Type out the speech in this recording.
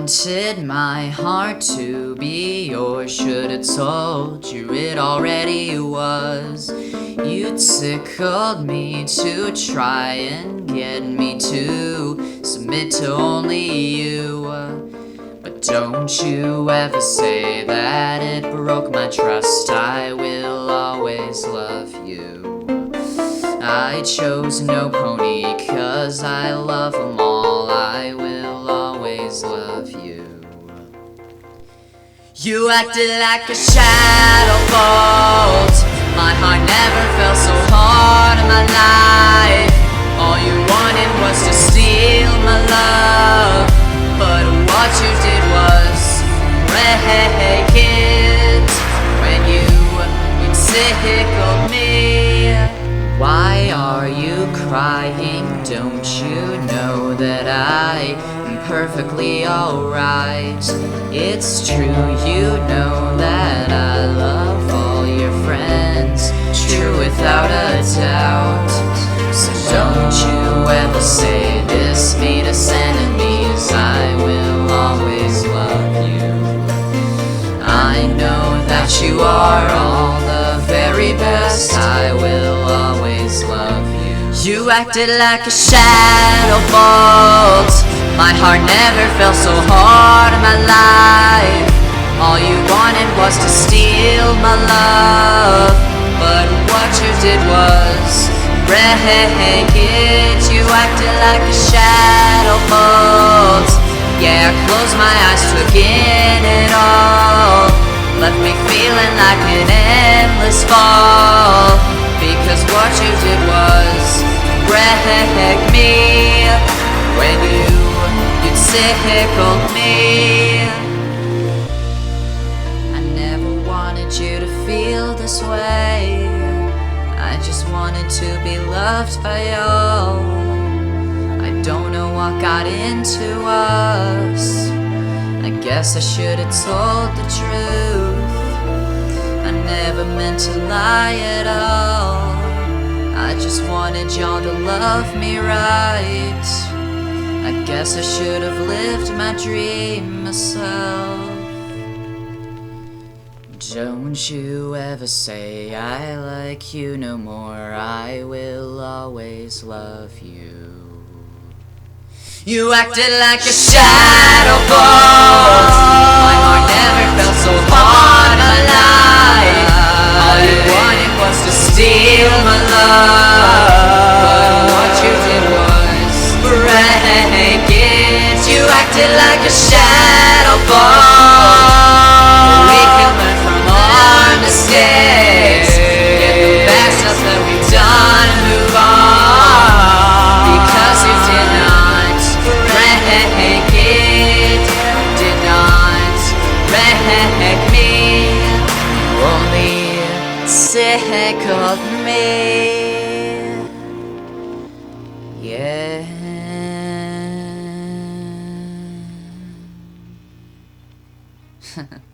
wanted my heart to be yours. Should've told you it already was. You tickled me to try and get me to submit to only you. But don't you ever say that it broke my trust. I will always love you. I chose no pony 'cause I love them all. I will always love you. You acted like a shadow bolt. My heart never felt so hard in my life. All you wanted was to steal my love, but what you did was break it when you tickled me. Why are you crying? Don't you know that I am perfectly alright? It's true, you know that I love all your friends, true without a doubt. So don't you ever say this made us enemies. I will always love you. I know that you are all the very best. I will always love you. You acted like a shadow bolt. My heart never felt so hard in my life. All you wanted was to steal my love, but what you did was break it. You acted like a shadow bolt. Yeah, I closed my eyes, took in it all, left me feeling like an endless fall, because what you did was break me when you tickled me. I never wanted you to feel this way. I just wanted to be loved by y'all. I don't know what got into us. I guess I should have told the truth. I never meant to lie at all. I just wanted y'all to love me right. I guess I should have lived my dream myself. Don't you ever say I like you no more. I will always love you. You acted like a shadow bolt. My heart never felt so hard in my life. All you wanted was to steal my love, but what you did was break it. You acted like a shadow bolt. We can learn from our mistakes, get the bad stuff that we've done and move on, because you did not break it, did not break me, only tickled me. Yeah.